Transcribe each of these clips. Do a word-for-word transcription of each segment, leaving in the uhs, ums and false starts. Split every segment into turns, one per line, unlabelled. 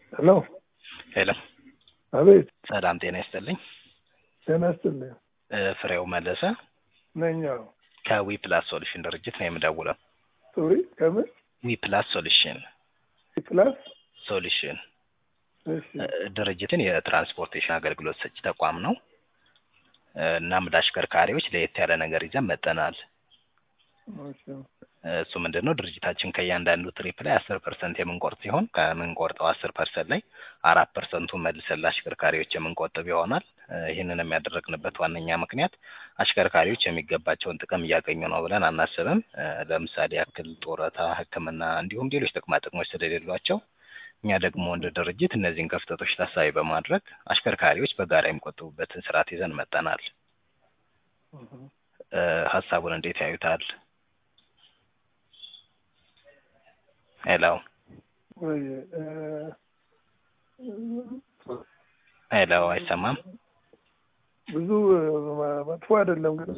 ሄሎ
ሄሎ
አቤት።
ሰላም ጤና ይስጥልኝ።
ጤና ይስጥልኝ።
ፍሬው መለሰ
ነኝ።
ከዊ ፕላስ ሶሉሽን ድርጅት ነው የምደውለው።
ሶሪ ከምን?
ዊ ፕላስ ሶሉሽን
ፕላስ
ሶሉሽን
እሺ።
ድርጅትን የትራንስፖርቴሽን አገልግሎት ሰጪ ተቋም ነው። እናም ለአሽከርካሪዎች ለየት ያለ ነገር ይዘን መጥተናል።
እሺ።
እሱ ምንድነው ድርጅታችን ከእያንዳንዱ ትሪፕ ላይ አስር ፐርሰንት የምንቆርጥ ሲሆን ከምንቆርጠው አስር ፐርሰንት ላይ አራት ፐርሰንቱ መልሰን ለአሽከርካሪዎች የምንቆጥብ ይሆናል። ይህንን የሚያደርግንበት ዋነኛ ምክንያት አሽከርካሪዎች የሚገባቸውን ጥቅም እያገኙ ነው ብለን አናስብም። ለምሳሌ ያክል ጡረታ፣ ሕክምና እንዲሁም ሌሎች ጥቅማ ጥቅሞች ስለሌሏቸው እኛ ደግሞ እንደ ድርጅት እነዚህን ክፍተቶች ታሳቢ በማድረግ አሽከርካሪዎች በጋራ የሚቆጥቡበትን ስርዓት ይዘን መጥተናል። ሀሳቡን እንዴት ያዩታል? ሄሎ
ወይ
ሄሎ አይሰማም?
ብዙ መጥፎ አይደለም ግን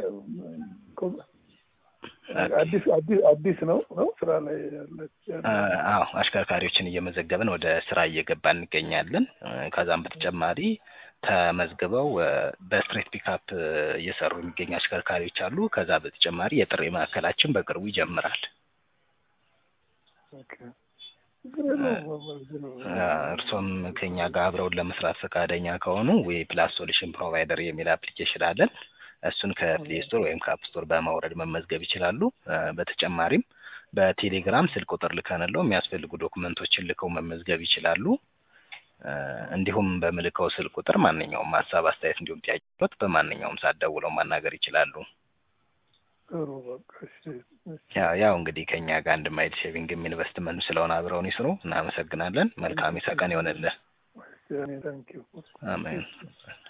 አዲስ አዲስ አዲስ ነው ነው ስራ ላይ ያለ።
አዎ አሽከርካሪዎችን እየመዘገብን ወደ ስራ እየገባን እንገኛለን። ከዛም በተጨማሪ ተመዝግበው በስትሬት ፒካፕ እየሰሩ የሚገኙ አሽከርካሪዎች አሉ። ከዛ በተጨማሪ የጥሪ ማዕከላችን በቅርቡ ይጀምራል።
ኦኬ።
እርሶም ከኛ ጋር አብረውን ለመስራት ፈቃደኛ ከሆኑ ዊ ፕላስ ሶሉሽን ፕሮቫይደር የሚል አፕሊኬሽን አለን። እሱን ከፕሌይ ስቶር ወይም ከአፕ ስቶር በማውረድ መመዝገብ ይችላሉ። በተጨማሪም በቴሌግራም ስልክ ቁጥር ልከንለው የሚያስፈልጉ ዶክመንቶችን ልከው መመዝገብ ይችላሉ። እንዲሁም በምልከው ስልክ ቁጥር ማንኛውም ሀሳብ፣ አስተያየት እንዲሁም ጥያቄዎች በማንኛውም ሰዓት ደውለው ማናገር ይችላሉ።
ጥሩ በቃ እሺ።
ያው እንግዲህ ከኛ ጋር አንድ ማይል ሼቪንግ ኢንቨስትመንት ስለሆነ አብረውን ይስሩ። እናመሰግናለን። መልካም የሰቀን ይሆንልህ።
ታንኪዩ።
አሜን።